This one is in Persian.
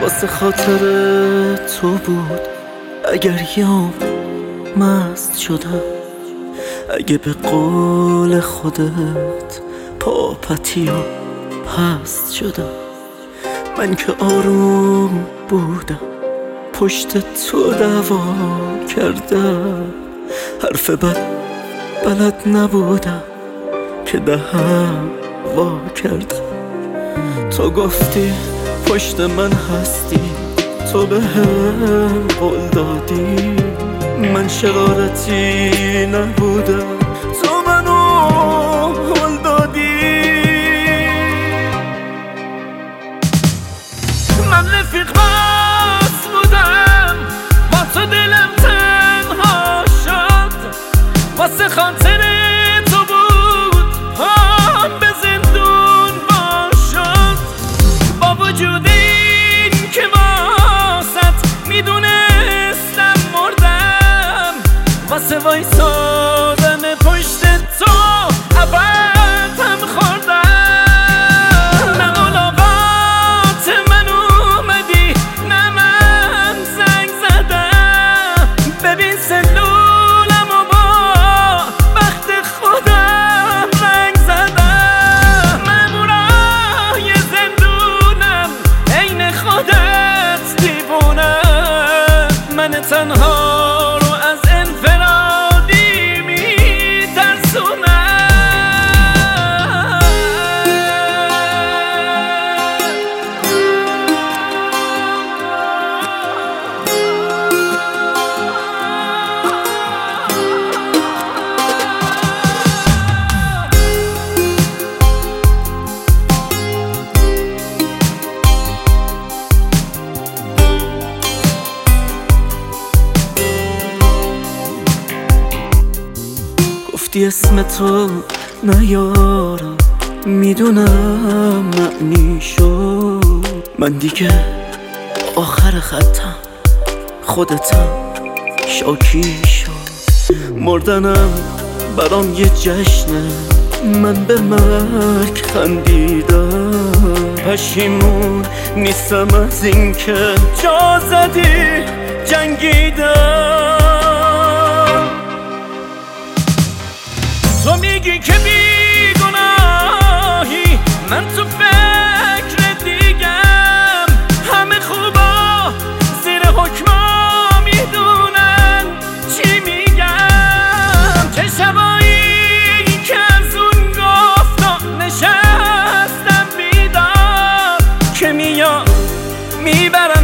واسه خاطر تو بود اگر یام مست شدم، اگه به قول خودت پاپتی و پست شدم. من که آروم بودم پشت تو دعوا کردم، حرف بد بلد نبودم که دهم وا کردم. تو گفتی پشت من هستی، تو به هم قول دادی، من شرارتی نبودم، تو منو قول دادی. من رفیق بس بودم با تو، دلم تنها شد واسه خاطر تو بود هم به زندون باشد. با وجود این که واسط میدونستم مردم، واسه وایسادن پشت تو ابدم خوردم. نه ملاقات من اومدی نه من زنگ زدم، ببین سلولم و با بخت خودم رنگ زدم. مامورای زندونم عین خودت دیوونم، من تنها رو از انفرادی میترسونم. گفتی اسم تو نیارم، میدونم معنی شد، من دیگه آخر خطم، خودتم شاکی شد. مردنم برام یه جشنه، من به مرگ خندیدم، پشیمون نیستم از این که جا زدی جنگیدم. تو میگی که بیگناهی، من تو فکر دیگم، همه خوبا زیر حکما میدونن چی میگم. چه شبایی که از اون گفتا نشستم بیدار، که میاد میبرم